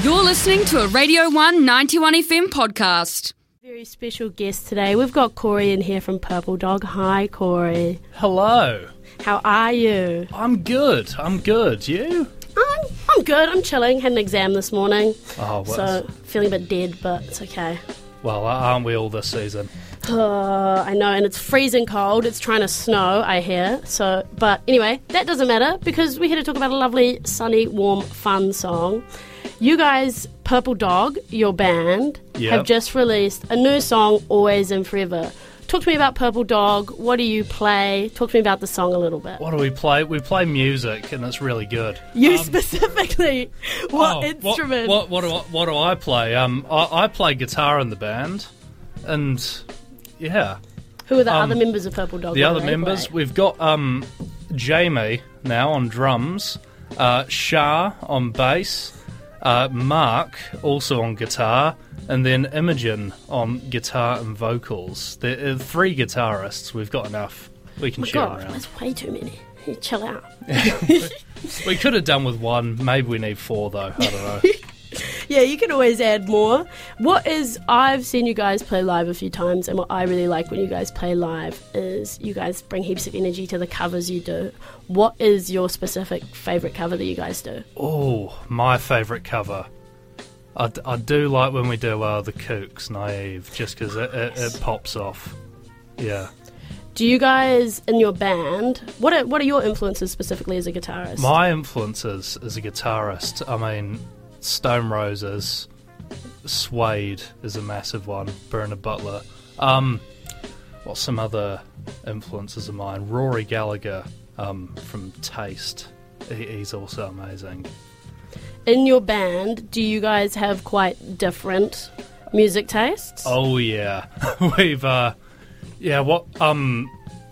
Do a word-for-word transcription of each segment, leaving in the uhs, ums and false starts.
You're listening to a Radio one ninety-one F M podcast. Very special guest today. We've got Corey in here from Purple Dog. Hi, Corey. Hello. How are you? I'm good. I'm good. You? I'm, I'm good. I'm chilling. Had an exam this morning. Oh, well. So feeling a bit dead, but it's okay. Well, aren't we all this season? Uh, I know, and it's freezing cold. It's trying to snow, I hear. So, but anyway, that doesn't matter because we're here to talk about a lovely, sunny, warm, fun song. You guys, Purple Dog, your band, Yep. have just released a new song, Always and Forever. Talk to me about Purple Dog. What do you play? Talk to me about the song a little bit. What do we play? We play music, and it's really good. You Um, specifically. What oh, instrument? What, what, what, do I, what do I play? Um, I, I play guitar in the band, and yeah. Who are the um, other members of Purple Dog? The by other way? members, Wait. we've got um, Jamie now on drums, uh, Shah on bass, uh, Mark also on guitar, and then Imogen on guitar and vocals. There are three guitarists. We've got enough. We can Oh my share God, around. that's way too many. You chill out. We could have done with one. Maybe we need four, though. I don't know. Yeah, you can always add more. What is, I've seen you guys play live a few times, and what I really like when you guys play live is you guys bring heaps of energy to the covers you do. What is your specific favourite cover that you guys do? Oh, my favourite cover. I, d- I do like when we do uh, the Kooks, Naive, just because it, it, it pops off. Yeah. Do you guys, in your band, what are, what are your influences specifically as a guitarist? My influences as a guitarist, I mean, Stone Roses, Suede is a massive one, Bernard Butler. Um, what's some other influences of mine? Rory Gallagher um, from Taste. He, he's also amazing. In your band, do you guys have quite different music tastes? Oh yeah, we've uh, yeah. What um,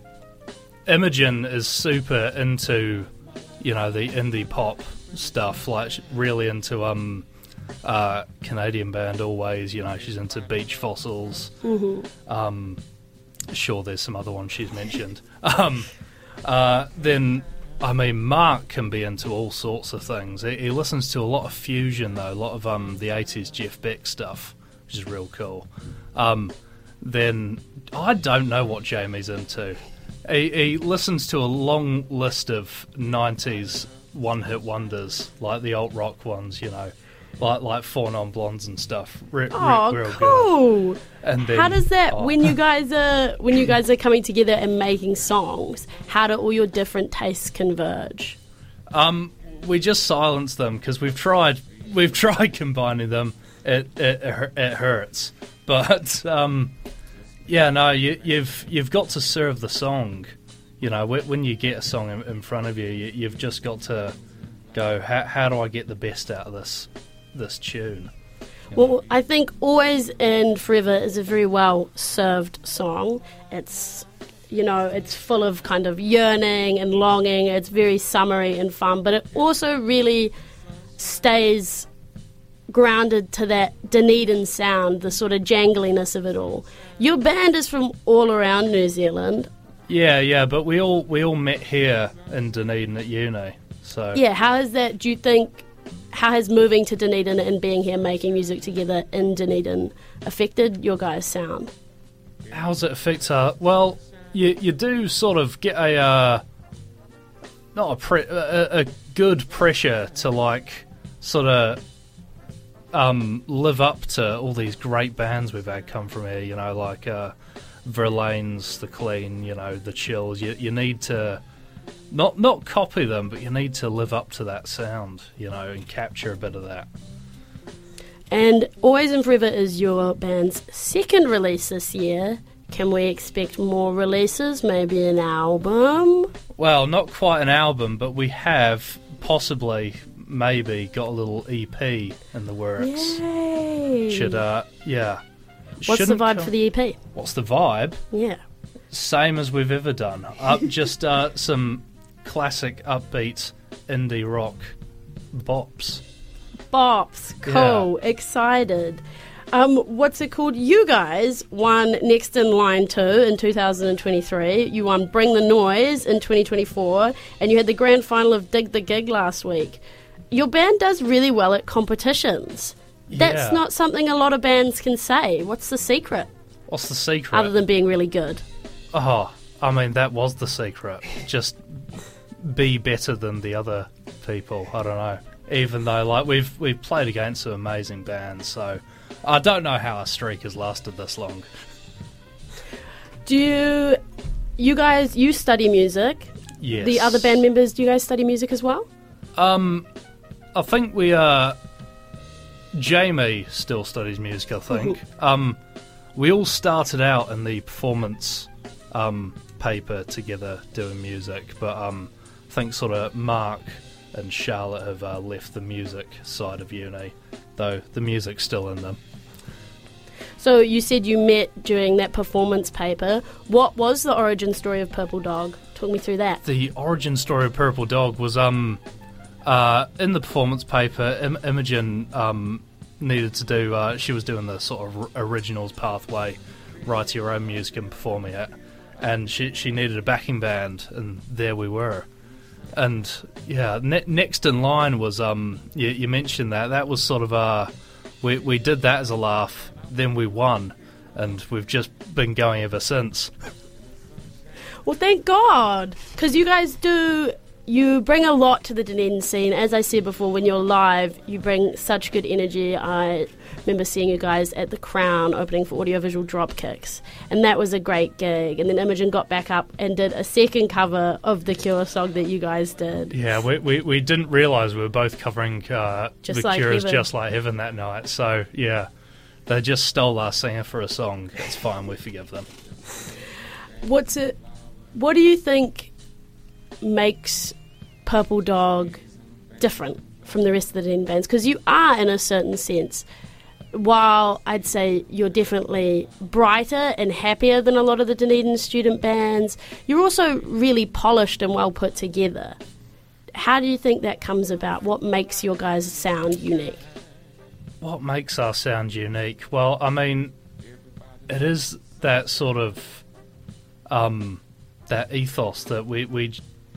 Imogen is super into, you know, the indie pop stuff. Like really into um, uh, Canadian band Always. You know, she's into Beach Fossils. Mm-hmm. Um, sure, there's some other ones she's mentioned. um, uh, then. I mean, Mark can be into all sorts of things. He, he listens to a lot of fusion, though, a lot of um, the eighties Jeff Beck stuff, which is real cool. Um, then, I don't know what Jamie's into. He, he listens to a long list of nineties one-hit wonders, like the alt-rock ones, you know, like like Four Non-Blondes and stuff. Re- re- Oh, real cool! good. And then, How does that oh. when you guys are when you guys are coming together and making songs? How do all your different tastes converge? Um, we just silence them because we've tried. We've tried combining them. It it, it, hu- it hurts, but um, yeah, no, you, you've you've got to serve the song. You know, wh- when you get a song in, in front of you, you, you've just got to go. How how do I get the best out of this this tune? You know? Well, I think Always and Forever is a very well served song. It's, you know, it's full of kind of yearning and longing. It's very summery and fun, but it also really stays grounded to that Dunedin sound, the sort of jangliness of it all. Your band is from all around New Zealand. Yeah, yeah, but we all we all met here in Dunedin at uni. So Yeah, how is that, do you think, how has moving to Dunedin and being here making music together in Dunedin affected your guys' sound? how's it affect her? Well, you you do sort of get a uh, not a, pre- a a good pressure to like sort of um, live up to all these great bands we've had come from here. You know, like uh, Verlaine's, The Clean. You know, The Chills. You you need to not not copy them, but you need to live up to that sound. You know, and capture a bit of that. And Always and Forever is your band's second release this year. Can we expect more releases? Maybe an album? Well, not quite an album, but we have possibly, maybe, got a little E P in the works. Yay! Should, uh, yeah. What's Shouldn't the vibe come- for the E P? What's the vibe? Yeah. Same as we've ever done. Up, just uh, some classic upbeat indie rock bops. Bops. Cool. Excited. Um, what's it called? You guys won Next in Line two in two thousand twenty-three. You won Bring the Noise in twenty twenty-four. And you had the grand final of Dig the Gig last week. your band does really well at competitions. That's Yeah. not something a lot of bands can say. What's the secret? What's the secret? Other than being really good. Oh, I mean, that was the secret. Just be better than the other people. I don't know. Even though, like, we've we've played against some amazing bands, so I don't know how our streak has lasted this long. Do you, you guys, you study music? Yes. The other band members, do you guys study music as well? Um, I think we uh Jamie still studies music, I think. um, we all started out in the performance um paper together doing music, but um, I think sort of Mark and Charlotte have uh, left the music side of uni, though the music's still in them. So you said you met during that performance paper. What was the origin story of Purple Dog? Talk me through that. The origin story of Purple Dog was um uh in the performance paper. Im- Imogen um needed to do. Uh, she was doing the sort of r- originals pathway, write your own music and performing it, and she she needed a backing band, and there we were. And yeah, ne- next in line was um you, you mentioned that that was sort of uh we we did that as a laugh. Then we won, and we've just been going ever since. Well, thank God, because you guys do, you bring a lot to the Dunedin scene. As I said before, when you're live, you bring such good energy. I remember seeing you guys at the Crown opening for Audiovisual Dropkicks, and that was a great gig. And then Imogen got back up and did a second cover of the Cure song that you guys did. Yeah, we we, we didn't realise we were both covering uh, Just The Like Cure's Heaven. Just Like Heaven that night. So, yeah, they just stole our singer for a song. It's fine, we forgive them. What's it? What do you think makes Purple Dog different from the rest of the Dunedin bands? Because you are, in a certain sense, while I'd say you're definitely brighter and happier than a lot of the Dunedin student bands, you're also really polished and well put together. How do you think that comes about? What makes your guys sound unique? What makes our sound unique? Well, I mean, it is that sort of um, that ethos that we we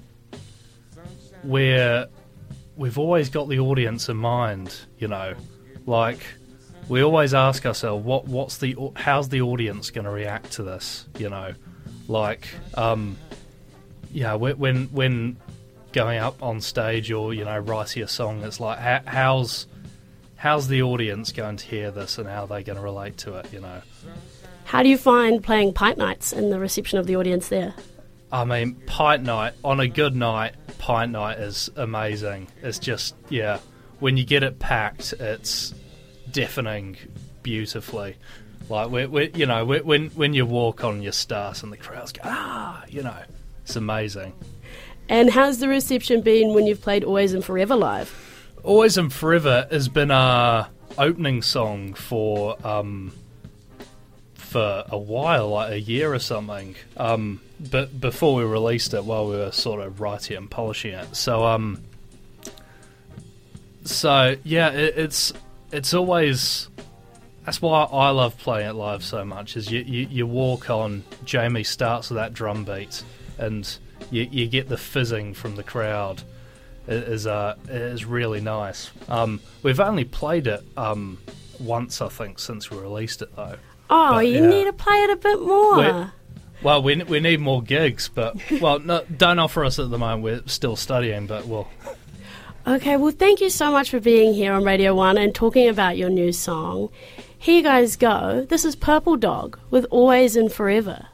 we're we've always got the audience in mind. You know, like we always ask ourselves, what what's the how's the audience going to react to this? You know, like um, yeah, when when going up on stage or you know writing a song, it's like how, how's how's the audience going to hear this and how are they going to relate to it, you know? How do you find playing Pint Nights and the reception of the audience there? I mean, Pint Night, on a good night, Pint Night is amazing. It's just, yeah, when you get it packed, it's deafening beautifully. Like, we, we, you know, we, when when you walk on your stars and the crowd's go, ah, you know, it's amazing. And how's the reception been when you've played Always and Forever live? Always and Forever has been our opening song for um, for a while, like a year or something. Um, but before we released it, while we were sort of writing it and polishing it. So um, so yeah, it, it's it's always. That's why I love playing it live so much. Is you, you, you walk on, Jamie starts with that drum beat, and you, you get the fizzing from the crowd. It is uh, it is really nice. Um, we've only played it um, once, I think, since we released it, though. Oh, But, you yeah. need to play it a bit more. We're- Well, we we need more gigs, but well, no, don't offer us at the moment. We're still studying, but we'll. Okay, well, thank you so much for being here on Radio one and talking about your new song. Here you guys go. This is Purple Dog with Always and Forever.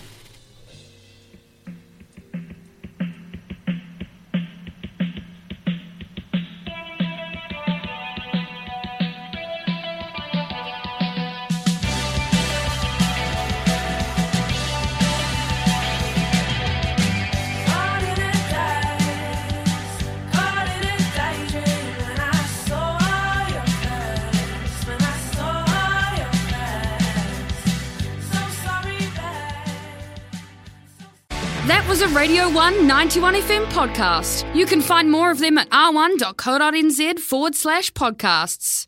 That was a Radio one ninety-one F M podcast. You can find more of them at r one dot co dot n z forward slash podcasts.